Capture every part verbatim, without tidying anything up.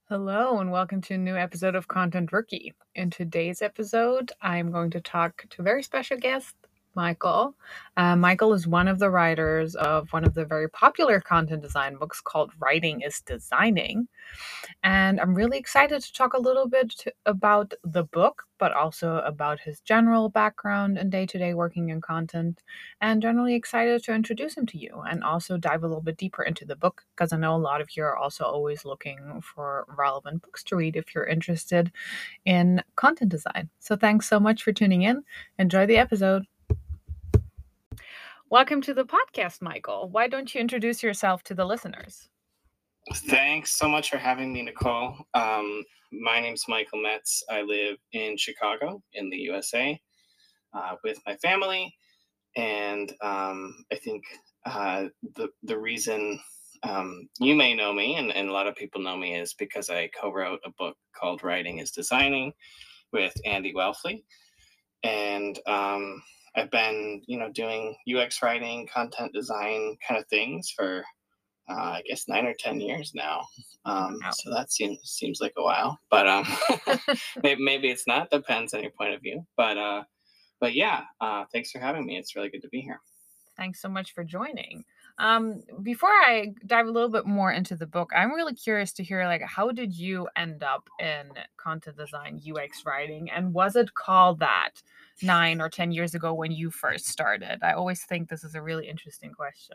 Hello, and welcome to a new episode of Content Rookie. In today's episode, I'm going to talk to a very special guest, Michael. Uh, Michael is one of the writers of one of the very popular content design books called Writing is Designing. And I'm really excited to talk a little bit to, about the book, but also about his general background and day to day working in content. And generally excited to introduce him to you and also dive a little bit deeper into the book because I know a lot of you are also always looking for relevant books to read if you're interested in content design. So thanks so much for tuning in. Enjoy the episode. Welcome to the podcast, Michael. Why don't you introduce yourself to the listeners? Thanks so much for having me, Nicole. Um, my name's Michael Metz. I live in Chicago in the U S A uh, with my family. And um, I think uh, the, the reason um, you may know me and, and a lot of people know me is because I co-wrote a book called Writing is Designing with Andy Welfley. And um, I've been, you know, doing U X writing, content design kind of things for uh, I guess nine or ten years now. Um, Wow. so that seems seems like a while, but um, maybe, maybe it's not. Depends on your point of view. But uh, but yeah, uh, thanks for having me. It's really good to be here. Thanks so much for joining. Um, before I dive a little bit more into the book, I'm really curious to hear, like, how did you end up in content design, U X writing, and was it called that nine or ten years ago when you first started? I always think this is a really interesting question.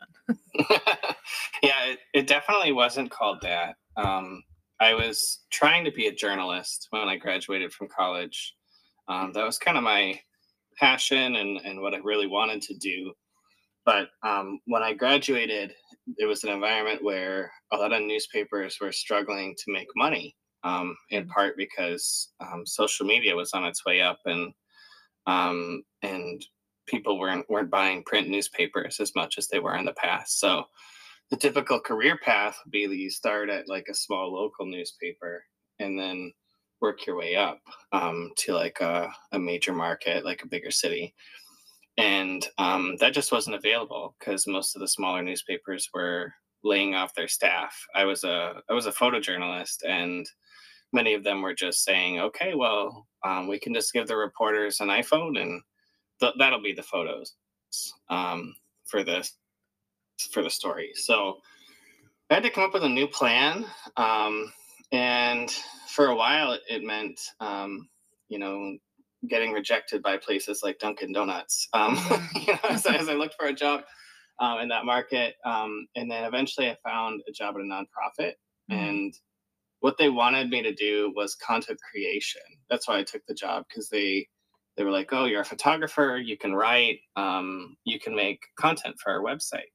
yeah, it, it definitely wasn't called that. Um, I was trying to be a journalist when I graduated from college. Um, that was kind of my passion and, and what I really wanted to do. But um, when I graduated, it was an environment where a lot of newspapers were struggling to make money, um, in part because um, social media was on its way up, and um, and people weren't weren't buying print newspapers as much as they were in the past. So the typical career path would be that you start at like a small local newspaper and then work your way up um, to like a, a major market, like a bigger city. And um, that just wasn't available because most of the smaller newspapers were laying off their staff. I was a I was a photojournalist, and many of them were just saying, "Okay, well, um, we can just give the reporters an iPhone, and th- that'll be the photos um, for this for the story." So I had to come up with a new plan, um, and for a while, it, it meant um, you know getting rejected by places like Dunkin' Donuts. Um, Mm. you know, as, as I looked for a job um, in that market, um, and then eventually I found a job at a nonprofit, Mhm. and what they wanted me to do was content creation. That's why I took the job because they they were like, "Oh, you're a photographer. You can write. Um, you can make content for our website."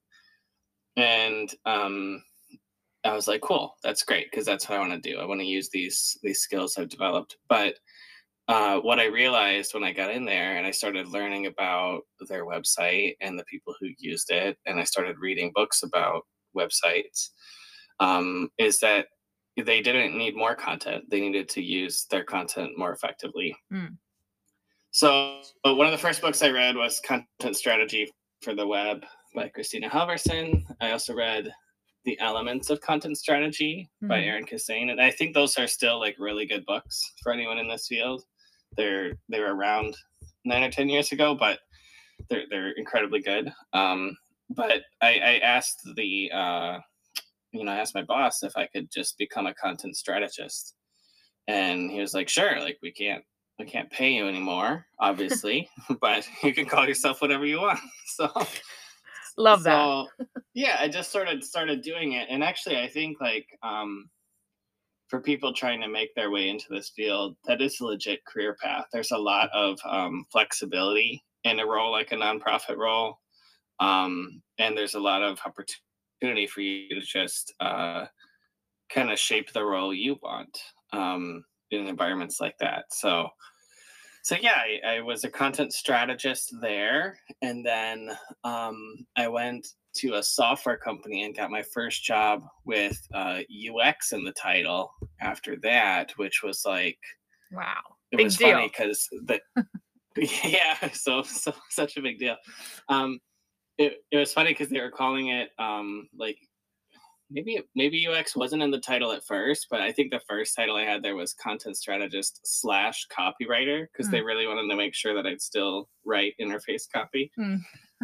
And um, I was like, "Cool, that's great," because that's what I want to do. I want to use these these skills I've developed. But uh, what I realized when I got in there and I started learning about their website and the people who used it, and I started reading books about websites, um, is that they didn't need more content. They needed to use their content more effectively. Mm. So, uh, one of the first books I read was Content Strategy for the Web by Christina Halverson. I also read The Elements of Content Strategy by Mhm. Aaron Kassane. And I think those are still like really good books for anyone in this field. They're they were around nine or ten years ago, but they're they're incredibly good. Um, but I, I asked the uh, you know, I asked my boss if I could just become a content strategist, and he was like, "Sure, like we can't we can't pay you anymore, obviously, but you can call yourself whatever you want." So Love that. so yeah, I just sort of started doing it, and actually, I think like um, for people trying to make their way into this field, that is a legit career path. There's a lot of um, flexibility in a role like a nonprofit role, um, and there's a lot of opportunity for you to just uh, kind of shape the role you want um, in environments like that. So, so yeah, I, I was a content strategist there, and then um, I went to a software company and got my first job with uh, U X in the title. After that, which was like Wow. it Big was funny deal. because the yeah, so so such a big deal. Um, it it was funny because they were calling it um, like maybe maybe U X wasn't in the title at first, but I think the first title I had there was content strategist slash copywriter because they Mm. really wanted to make sure that I'd still write interface copy. Mm.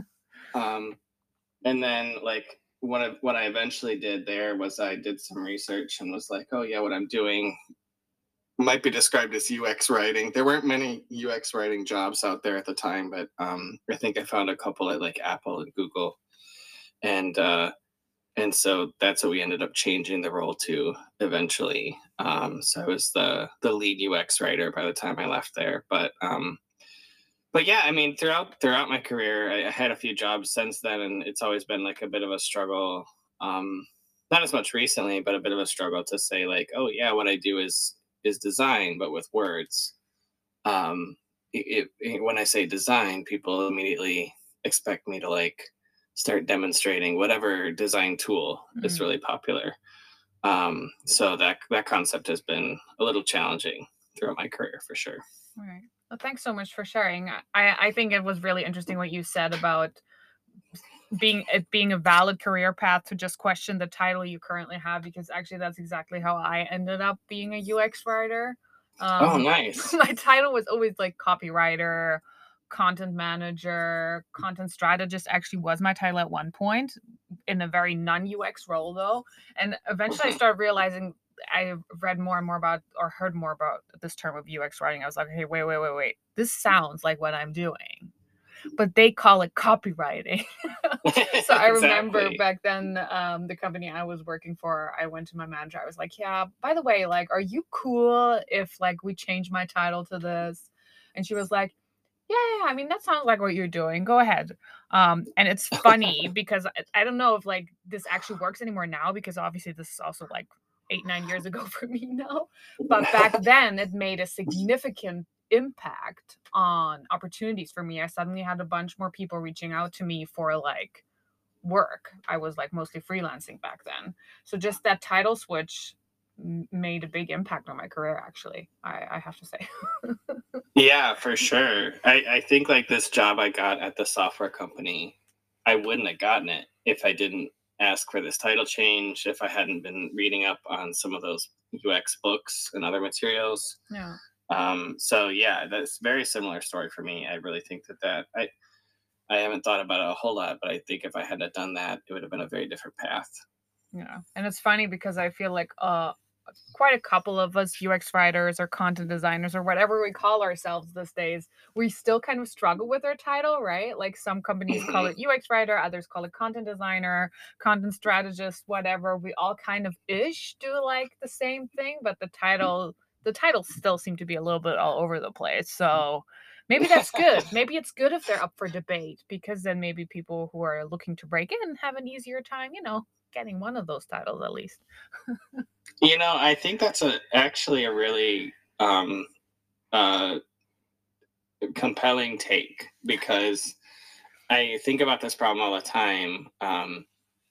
Um, and then like what I, what I eventually did there was I did some research and was like, oh yeah, what I'm doing might be described as U X writing. There weren't many U X writing jobs out there at the time, but um, I think I found a couple at like Apple and Google, and uh, and so that's what we ended up changing the role to eventually. Um, so I was the the lead U X writer by the time I left there, but um, but yeah, I mean, throughout throughout my career, I, I had a few jobs since then, and it's always been like a bit of a struggle. Um, not as much recently, but a bit of a struggle to say like, oh yeah, what I do is is design, but with words. Um, it, it, when I say design, people immediately expect me to like start demonstrating whatever design tool is Mm. really popular. Um, so that that concept has been a little challenging throughout my career for sure. All right. Well, thanks so much for sharing. I I think it was really interesting what you said about being it being a valid career path to just question the title you currently have, because actually that's exactly how I ended up being a U X writer. Oh, Um, nice. my title was always like copywriter, content manager, content strategist actually was my title at one point in a very non-U X role though. And eventually I Mhm. started realizing I read more and more about or heard more about this term of U X writing. I was like, hey, wait, wait, wait, wait. This sounds like what I'm doing, but they call it copywriting. So I remember Exactly. back then, um, the company I was working for, I went to my manager. I was like, "Yeah, by the way, like, are you cool if like we change my title to this?" And she was like, "Yeah, yeah, yeah, I mean, that sounds like what you're doing. Go ahead." Um, and it's funny because I, I don't know if like this actually works anymore now because obviously this is also like eight, nine years ago for me now. But back then it made a significant impact on opportunities for me. I suddenly had a bunch more people reaching out to me for like work. I was like mostly freelancing back then. So just that title switch m- made a big impact on my career, actually. I, I have to say. Yeah, for sure. I, I think like this job I got at the software company, I wouldn't have gotten it if I didn't ask for this title change, if I hadn't been reading up on some of those U X books and other materials. Yeah. Um, so yeah, that's a very similar story for me. I really think that that I I haven't thought about it a whole lot, but I think if I had not done that, it would have been a very different path. Yeah. And it's funny because I feel like uh quite a couple of us U X writers or content designers or whatever we call ourselves these days, we still kind of struggle with our title, right? Like some companies call Hmm. it U X writer, others call it content designer, content strategist, whatever. We all kind of ish do like the same thing, but the title the titles still seem to be a little bit all over the place. So maybe that's good. Maybe it's good if they're up for debate because then maybe people who are looking to break in have an easier time, you know, getting one of those titles at least. You know, I think that's a actually a really um, uh, compelling take because I think about this problem all the time. Um,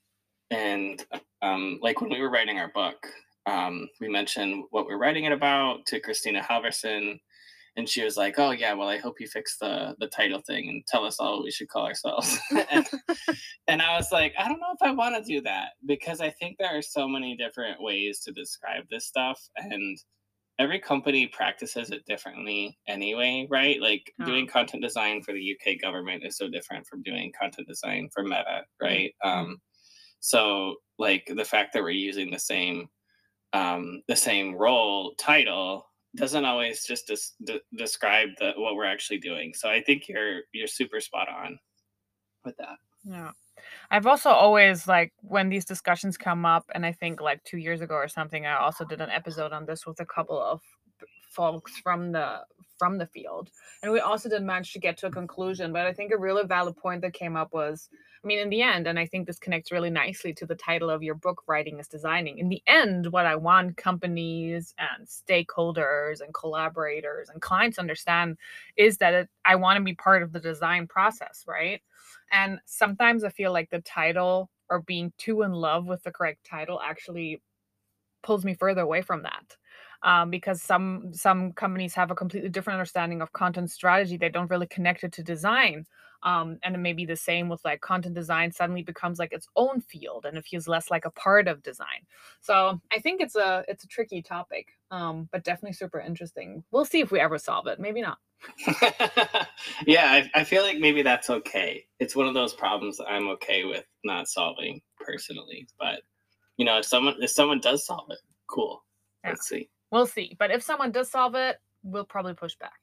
and um, like when we were writing our book, um, we mentioned what we're writing it about to Christina Halverson, and she was like, "Oh yeah, well I hope you fix the the title thing and tell us all what we should call ourselves." and, and I was like, I don't know if I want to do that because I think there are so many different ways to describe this stuff, and every company practices it differently anyway, right? Like Oh. doing content design for the U K government is so different from doing content design for Meta, Mm, right? mm. Um, so like the fact that we're using the same um, the same role title doesn't always just des- de- describe the what we're actually doing. So I think you're you're super spot on with that. Yeah. I've also always like when these discussions come up, and I think like two years ago or something, I also did an episode on this with a couple of p- folks from the from the field, and we also didn't manage to get to a conclusion. But I think a really valid point that came up was, I mean, in the end, and I think this connects really nicely to the title of your book, "Writing is Designing." In the end, what I want companies and stakeholders and collaborators and clients to understand is that it, I want to be part of the design process, right? And sometimes I feel like the title or being too in love with the correct title actually pulls me further away from that. um, because some some companies have a completely different understanding of content strategy. They don't really connect it to design. Um, and it may be the same with like content design suddenly becomes like its own field and it feels less like a part of design. So I think it's a it's a tricky topic, um, but definitely super interesting. We'll see if we ever solve it. Maybe not. Yeah, I, I feel like maybe that's okay. It's one of those problems that I'm okay with not solving personally. But you know, if someone if someone does solve it, cool. Yeah. Let's see. We'll see. But if someone does solve it, we'll probably push back.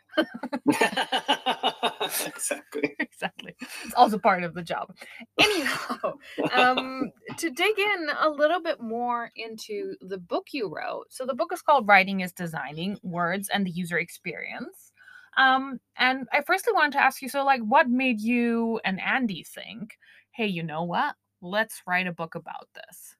Exactly. Exactly. It's also part of the job. Anyhow, um, to dig in a little bit more into the book you wrote. So the book is called Writing is Designing Words and the User Experience. Um, and I firstly wanted to ask you, so like what made you and Andy think, hey, you know what? Let's write a book about this.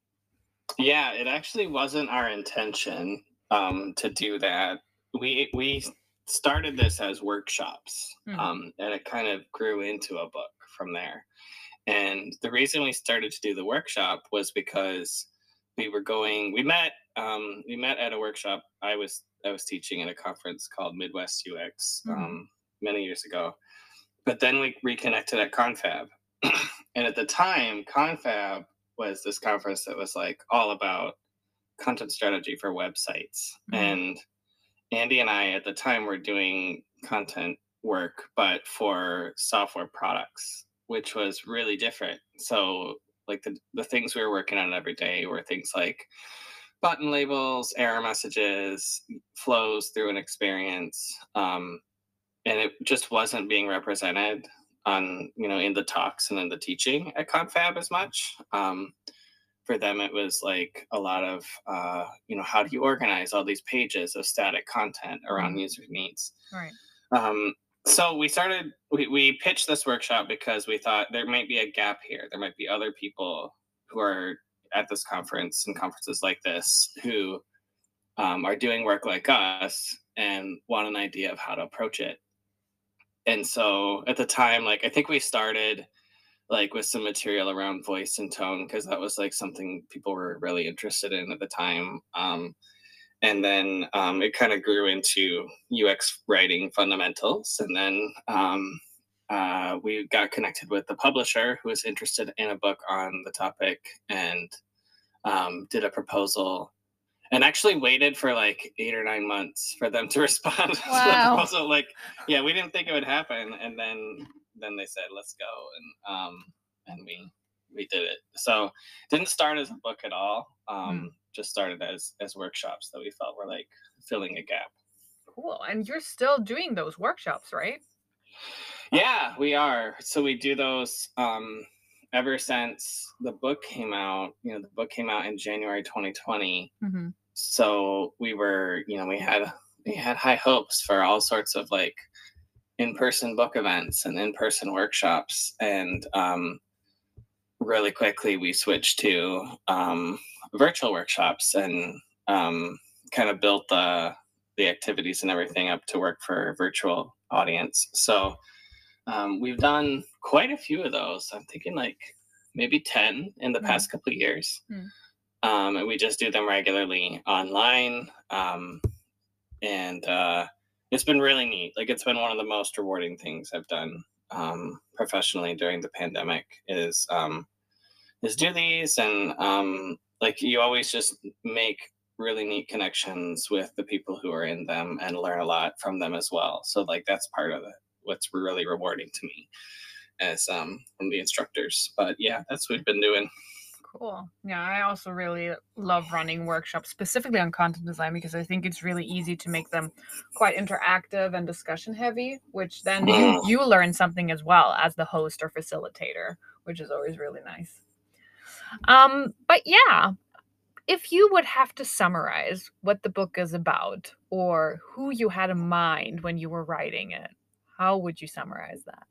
Yeah, it actually wasn't our intention um, to do that. We we started this as workshops, Hmm. um, and it kind of grew into a book from there. And the reason we started to do the workshop was because we were going. We met. Um, we met at a workshop. I was I was teaching at a conference called Midwest U X Mhm. um, many years ago. But then we reconnected at Confab, and at the time, Confab was this conference that was like all about content strategy for websites. Mhm. And Andy and I at the time were doing content work, but for software products, which was really different. So, like the, the things we were working on every day were things like button labels, error messages, flows through an experience. Um, and it just wasn't being represented on, you know, in the talks and in the teaching at Confab as much. Um, for them it was like a lot of uh, you know, how do you organize all these pages of static content around Mhm. user needs. Right. um, so we started we, we pitched this workshop because we thought there might be a gap here. There might be other people who are at this conference and conferences like this who um, are doing work like us and want an idea of how to approach it. And so at the time, like I think we started like with some material around voice and tone because that was like something people were really interested in at the time. Um, and then um, it kind of grew into U X writing fundamentals, and then um, uh, we got connected with the publisher who was interested in a book on the topic, and um, did a proposal. And actually waited for like eight or nine months for them to respond to the Wow. proposal. Like, yeah, we didn't think it would happen, and then then they said, "Let's go," and um, and we we did it. So it didn't start as a book at all. Um, Hmm. just started as as workshops that we felt were like filling a gap. Cool. And you're still doing those workshops, right? Yeah, we are. So we do those um, ever since the book came out. You know, the book came out in January twenty twenty. Mm-hmm. So we were, you know, we had we had high hopes for all sorts of like in-person book events and in-person workshops, and um, really quickly we switched to um, virtual workshops, and um, kind of built the the activities and everything up to work for a virtual audience. So um, we've done quite a few of those. I'm thinking like maybe ten in the Mm. past couple of years. Mm. Um, and we just do them regularly online. Um, and uh, it's been really neat. Like it's been one of the most rewarding things I've done um, professionally during the pandemic is um, is do these, and um, like you always just make really neat connections with the people who are in them and learn a lot from them as well. So like that's part of it. What's really rewarding to me as um, one of the instructors. But yeah, that's what we've been doing. Cool. Yeah, I also really love running workshops specifically on content design because I think it's really easy to make them quite interactive and discussion heavy, which then you Mm. you learn something as well as the host or facilitator, which is always really nice. Um, but yeah, if you would have to summarize what the book is about or who you had in mind when you were writing it, how would you summarize that?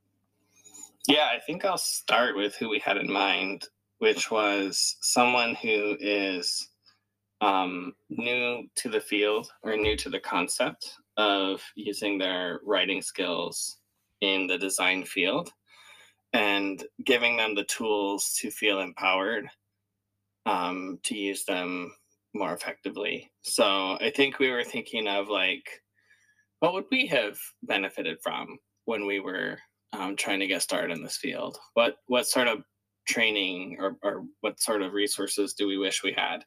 Yeah, I think I'll start with who we had in mind, which was someone who is um, new to the field or new to the concept of using their writing skills in the design field, and giving them the tools to feel empowered um, to use them more effectively. So I think we were thinking of like, what would we have benefited from when we were um, trying to get started in this field? What what sort of training or, or what sort of resources do we wish we had?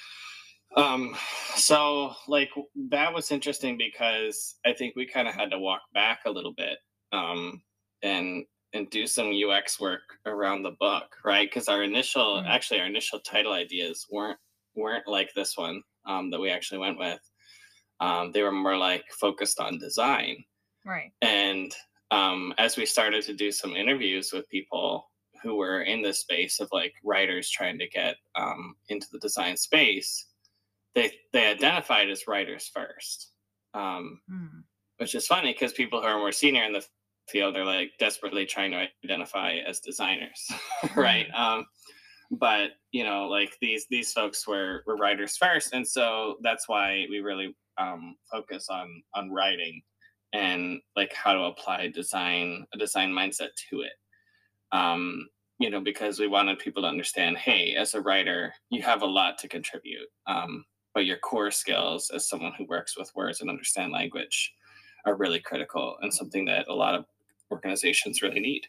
Um, so like that was interesting because I think we kind of had to walk back a little bit um, and and do some U X work around the book, right? Because our initial, Mm, actually, our initial title ideas weren't weren't like this one um, that we actually went with. Um, they were more like focused on design. right. And um, as we started to do some interviews with people who were in this space of like writers trying to get um, into the design space, they they identified as writers first, um, Mm, which is funny because people who are more senior in the field are like desperately trying to identify as designers, right? mm, Um, but you know, like these these folks were were writers first, and so that's why we really um, focus on on writing and like how to apply design a design mindset to it. Um, you know, because we wanted people to understand, hey, as a writer, you have a lot to contribute, um, but your core skills as someone who works with words and understand language are really critical and something that a lot of organizations really need.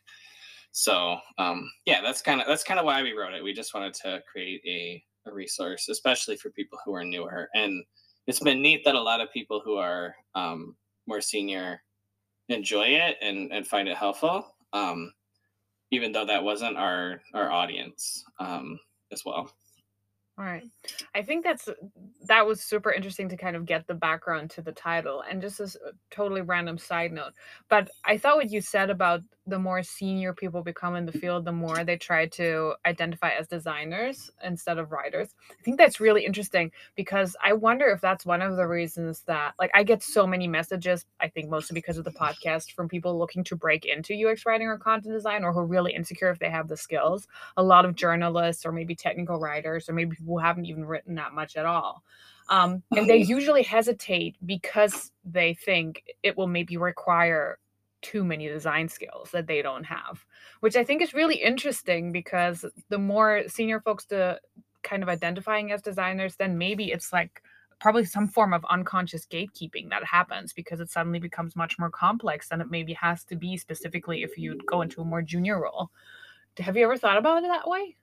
So um, yeah, that's kind of that's kind of why we wrote it. We just wanted to create a, a resource, especially for people who are newer. And it's been neat that a lot of people who are um, more senior enjoy it and, and find it helpful, um, even though that wasn't our our audience um, as well. right. I think that's that was super interesting to kind of get the background to the title. And just as a totally random side note, but I thought what you said about the more senior people become in the field, the more they try to identify as designers instead of writers. I think that's really interesting because I wonder if that's one of the reasons that, like, I get so many messages, I think mostly because of the podcast, from people looking to break into U X writing or content design, or who are really insecure if they have the skills. A lot of journalists or maybe technical writers or maybe people who haven't even written that much at all. Um, and they usually hesitate because they think it will maybe require too many design skills that they don't have, which I think is really interesting because the more senior folks to kind of identifying as designers, then maybe it's like probably some form of unconscious gatekeeping that happens because it suddenly becomes much more complex than it maybe has to be, specifically if you go into a more junior role. Have you ever thought about it that way?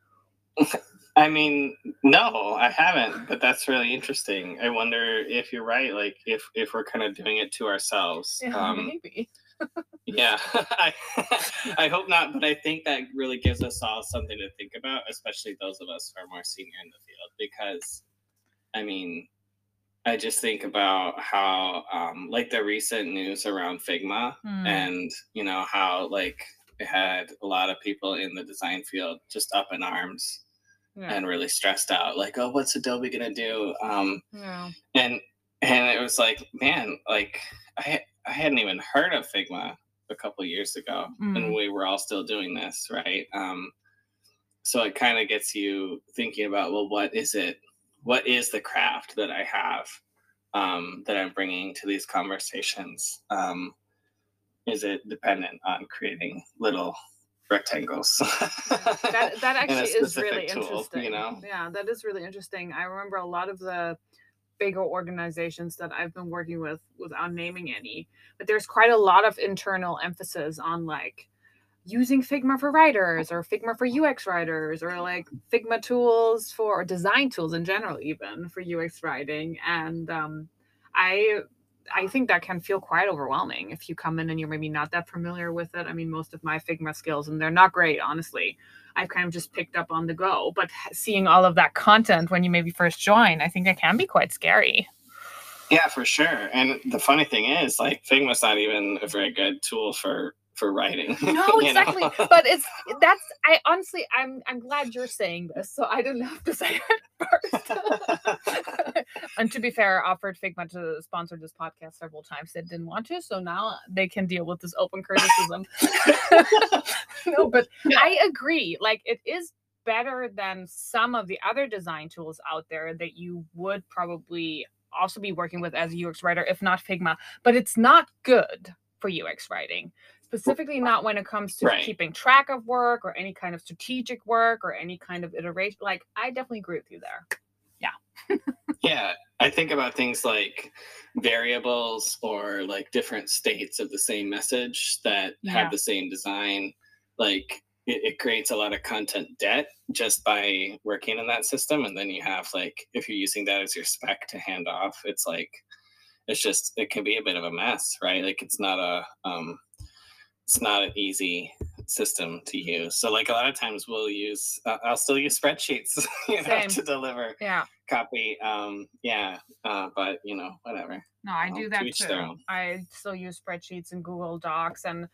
I mean, no, I haven't, but that's really interesting. I wonder if you're right, like if if we're kind of doing it to ourselves. Yeah, Um, maybe. yeah, I I hope not, but I think that really gives us all something to think about, especially those of us who are more senior in the field, because I mean, I just think about how um, like the recent news around Figma, Hmm. and you know how like it had a lot of people in the design field just up in arms Yeah. and really stressed out, like, oh, what's Adobe gonna do? Um, Yeah. and and it was like, man, like I I hadn't even heard of Figma a couple years ago, and Mm. we were all still doing this, right? Um, so it kind of gets you thinking about, well, what is it? What is the craft that I have um, that I'm bringing to these conversations? Um, is it dependent on creating little rectangles Yeah. That that in a actually is really specific tool, you interesting. know? Yeah, that is really interesting. I remember a lot of the bigger organizations that I've been working with, without naming any, but there's quite a lot of internal emphasis on like using Figma for writers or Figma for U X writers or like Figma tools for or design tools in general, even for U X writing. And um, I I think that can feel quite overwhelming if you come in and you're maybe not that familiar with it. I mean, most of my Figma skills, and they're not great, honestly. I've kind of just picked up on the go. But seeing all of that content when you maybe first join, I think it can be quite scary. Yeah, for sure. And the funny thing is, like, Figma's not even a very good tool for for writing. No, you know. exactly. But it's that's I honestly I'm I'm glad you're saying this, so I didn't have to say it first. And to be fair, I offered Figma to sponsor this podcast several times. They didn't want to, so now they can deal with this open criticism. No, but I agree. Like it is better than some of the other design tools out there that you would probably also be working with as a U X writer, if not Figma. But it's not good for U X writing, specifically not when it comes to Right. keeping track of work or any kind of strategic work or any kind of iteration. Like, I definitely agree with you there. Yeah. Yeah, I think about things like variables or like different states of the same message that have Yeah, the same design. Like it, it creates a lot of content debt just by working in that system. And then you have like, if you're using that as your spec to hand off, it's like, it's just, it can be a bit of a mess, right? Like it's not a, um, it's not an easy system to use. So like a lot of times we'll use uh, I'll still use spreadsheets, you know, same. to deliver Yeah. copy. Um yeah, uh but you know, whatever. No, I Um, do to that each their too. own. I still use spreadsheets and Google Docs. And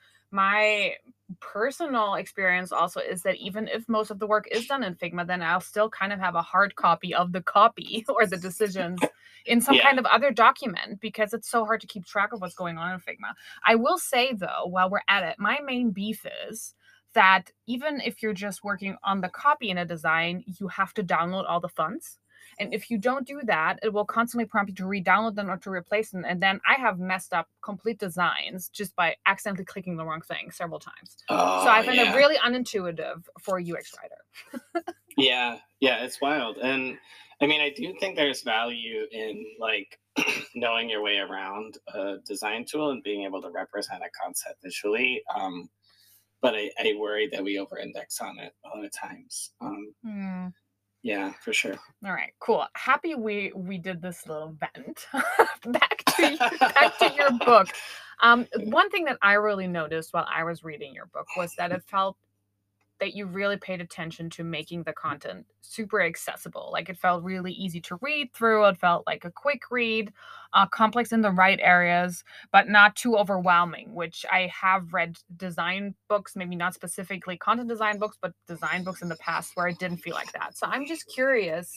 my personal experience also is that even if most of the work is done in Figma, then I'll still kind of have a hard copy of the copy or the decisions in some Yeah. kind of other document because it's so hard to keep track of what's going on in Figma. I will say, though, while we're at it, my main beef is that even if you're just working on the copy in a design, you have to download all the fonts. And if you don't do that, it will constantly prompt you to re-download them or to replace them. And then I have messed up complete designs just by accidentally clicking the wrong thing several times. So Oh I find it yeah. really unintuitive for a U X writer. Yeah. Yeah, it's wild. And I mean, I do think there's value in like knowing your way around a design tool and being able to represent a concept visually. Um, but I, I worry that we over index on it a lot of times. Um, Hmm. yeah, for sure. All right, cool. Happy we we did this little vent. back to back to your book. Um, one thing that I really noticed while I was reading your book was that it felt that you really paid attention to making the content super accessible. Like it felt really easy to read through. It felt like a quick read, uh, complex in the right areas, but not too overwhelming, which I have read design books, maybe not specifically content design books, but design books in the past where it didn't feel like that. So I'm just curious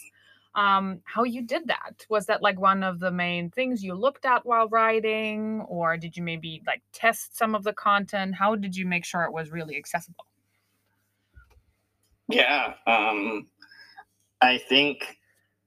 um how you did that. Was that like one of the main things you looked at while writing, or did you maybe like test some of the content? How did you make sure it was really accessible? Yeah, um, I think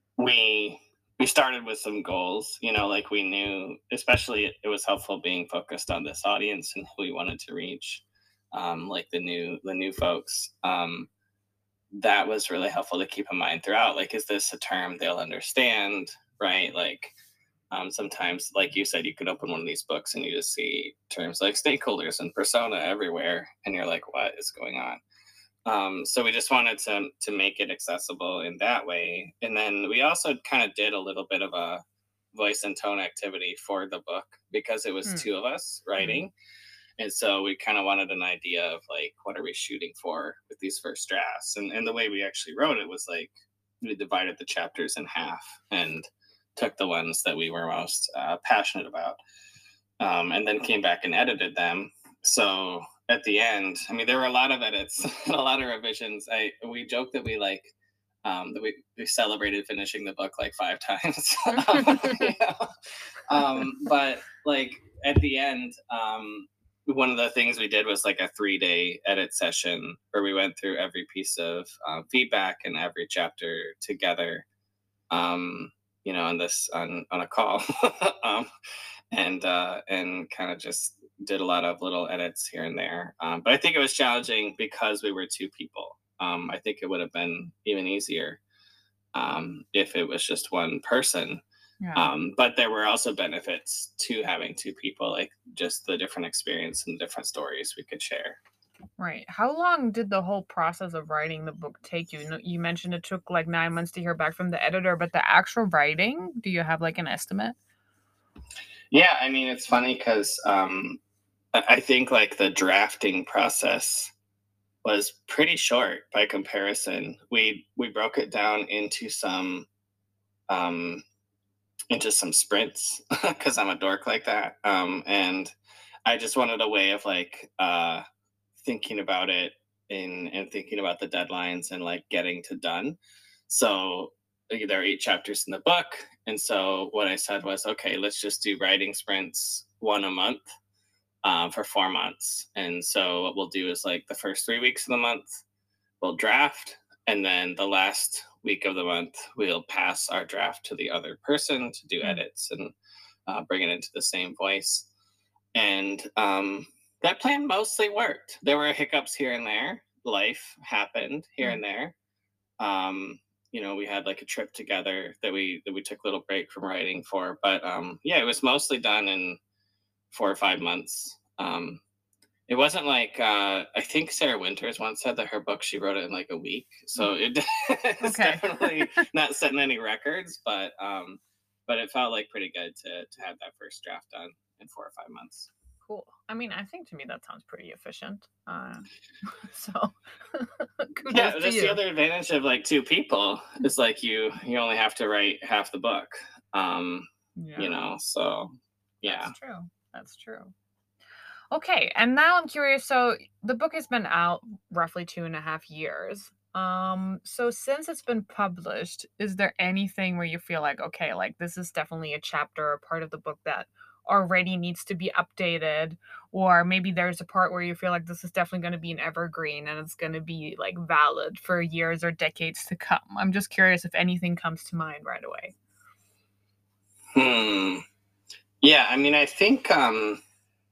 we we started with some goals. You know, like we knew, especially it, it was helpful being focused on this audience and who we wanted to reach, um, like the new the new folks. Um, that was really helpful to keep in mind throughout. Like, is this a term they'll understand? Right? Like, um, sometimes, like you said, you could open one of these books and you just see terms like stakeholders and persona everywhere, and you're like, what is going on? Um, so we just wanted to to make it accessible in that way, and then we also kind of did a little bit of a voice and tone activity for the book because it was Hmm. two of us Mhm. writing, and so we kind of wanted an idea of like what are we shooting for with these first drafts, and and the way we actually wrote it was like we divided the chapters in half and took the ones that we were most uh, passionate about, um, and then came back and edited them. So at the end, I mean, there were a lot of edits, and a lot of revisions. I we joked that we like um, that we, we celebrated finishing the book like five times. You know? um, but like at the end, um, one of the things we did was like a three day edit session where we went through every piece of um, feedback and every chapter together. Um, you know, on this on on a call. um, and uh, and kind of just did a lot of little edits here and there. Um, but I think it was challenging because we were two people. Um, I think it would have been even easier um, if it was just one person. Yeah. Um, but there were also benefits to having two people, like just the different experience and different stories we could share. Right. How long did the whole process of writing the book take you? You know, you mentioned it took like nine months to hear back from the editor, but the actual writing, do you have like an estimate? Yeah, I mean, it's funny because um, I I think like the drafting process was pretty short by comparison. We we broke it down into some um, into some sprints because I'm a dork like that, um, and I just wanted a way of like uh, thinking about it and and thinking about the deadlines and like getting to done. So like, there are eight chapters in the book, and so what I said was, okay, let's just do writing sprints one a month um, for four months. And so what we'll do is like the first three weeks of the month we'll draft, and then the last week of the month we'll pass our draft to the other person to do Mm. edits and uh, bring it into the same voice. And um, that plan mostly worked. There were hiccups here and there. Life happened here Mm. and there. Um, you know, we had like a trip together that we that we took a little break from writing for. But um, yeah, it was mostly done in four or five months. Um, it wasn't like uh, I think Sarah Winters once said that her book she wrote it in like a week. So it, it's Okay. definitely not setting any records, but um, but it felt like pretty good to to have that first draft done in four or five months. Cool. I mean, I think to me that sounds pretty efficient. Uh, so kudos Yeah, to that's the you. other advantage of like two people. It's like you you only have to write half the book. Um, you Yeah, know, so yeah. that's true. That's true. Okay, and now I'm curious. So the book has been out roughly two and a half years. Um, so since it's been published, is there anything where you feel like, okay, like this is definitely a chapter or part of the book that already needs to be updated, or maybe there's a part where you feel like this is definitely going to be an evergreen and it's going to be like valid for years or decades to come? I'm just curious if anything comes to mind right away. Hmm. Yeah, I mean, I think um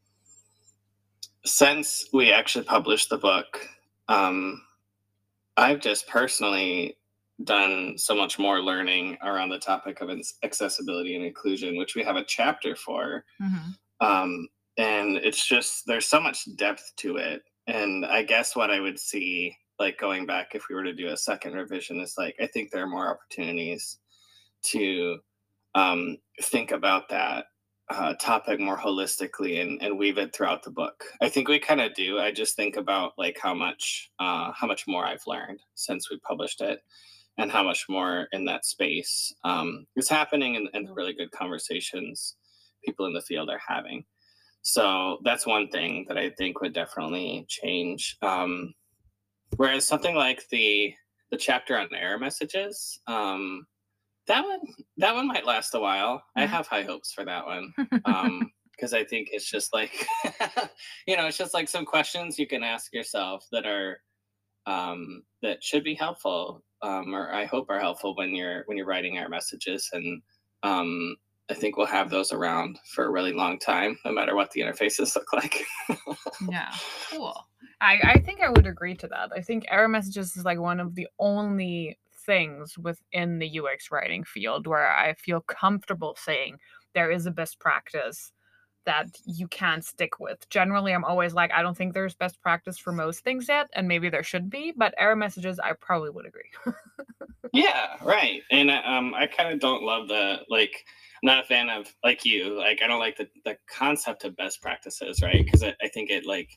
since we actually published the book, um, I've just personally done so much more learning around the topic of ins- accessibility and inclusion, which we have a chapter for. Mm-hmm. Um, and it's just, there's so much depth to it. And I guess what I would see, like going back, if we were to do a second revision, is like, I think there are more opportunities to um, think about that uh, topic more holistically and, and weave it throughout the book. I think we kind of do. I just think about like how much uh, how much more I've learned since we published it, and how much more in that space um, is happening, and, and the really good conversations people in the field are having. So that's one thing that I think would definitely change. Um, whereas something like the the chapter on error messages, um, that one that one might last a while. I Mm-hmm. have high hopes for that one. Um, because I think it's just like you know, it's just like some questions you can ask yourself that are um that should be helpful, um, or I hope are helpful when you're when you're writing our messages. And um I think we'll have those around for a really long time, no matter what the interfaces look like. Yeah, cool. I I think I would agree to that. I think error messages is like one of the only things within the U X writing field where I feel comfortable saying there is a best practice that you can stick with. Generally, I'm always like, I don't think there's best practice for most things yet, and maybe there should be, but error messages, I probably would agree. Yeah, right. And uh, um, I kind of don't love the like. I'm not a fan of like you. Like I don't like the the concept of best practices, right? Because I, I think it like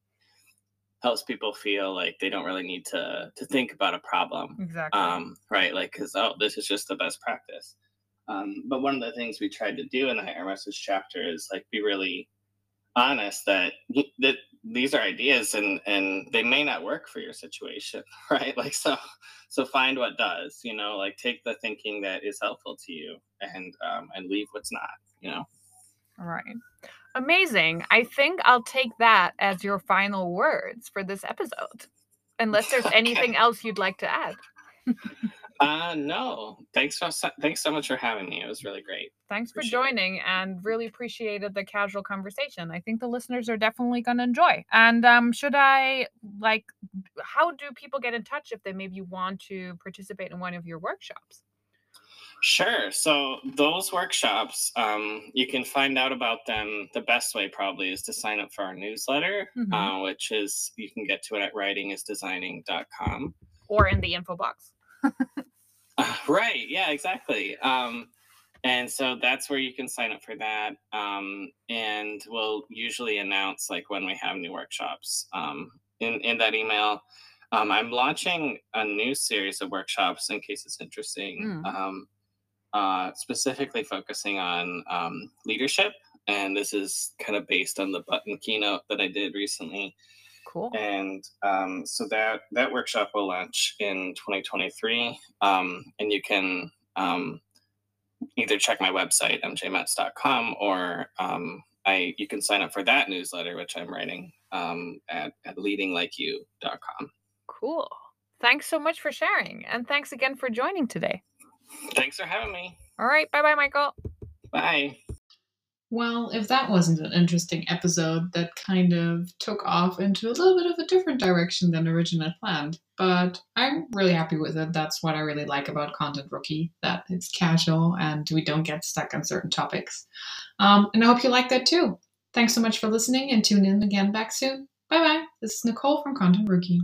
helps people feel like they don't really need to to think about a problem, Exactly. um, right? Like because oh, this is just the best practice. Um, but one of the things we tried to do in the higher message chapter is like be really honest that that these are ideas, and and they may not work for your situation, right? Like so so find what does, you know, like take the thinking that is helpful to you, and um and leave what's not, you know. All right. Amazing. I think I'll take that as your final words for this episode. Unless there's Okay. anything else you'd like to add. Uh no, thanks so so- thanks so much for having me. It was really great. Thanks for Appreciate it. joining and really appreciated the casual conversation. I think the listeners are definitely going to enjoy. And um, should I, like, how do people get in touch if they maybe want to participate in one of your workshops? Sure. So those workshops, um, you can find out about them. The best way probably is to sign up for our newsletter, Mm-hmm. uh, which is you can get to it at writing is designing dot com. Or in the info box. Uh, right. Yeah, exactly. Um, and so that's where you can sign up for that. Um, and we'll usually announce like when we have new workshops um, in, in that email. Um, I'm launching a new series of workshops in case it's interesting. Mm, Um, uh, specifically focusing on um, leadership. And this is kind of based on the button keynote that I did recently. cool. And um, so that that workshop will launch in twenty twenty-three. Um, and you can um, either check my website, m j metz dot com, or um, I you can sign up for that newsletter, which I'm writing um, at, at leading like you dot com. Cool. Thanks so much for sharing. And thanks again for joining today. Thanks for having me. All right. Bye bye, Michael. Bye. Well, if that wasn't an interesting episode that kind of took off into a little bit of a different direction than originally planned, but I'm really happy with it. That's what I really like about Content Rookie, that it's casual and we don't get stuck on certain topics. Um, and I hope you like that too. Thanks so much for listening and tune in again back soon. Bye bye. This is Nicole from Content Rookie.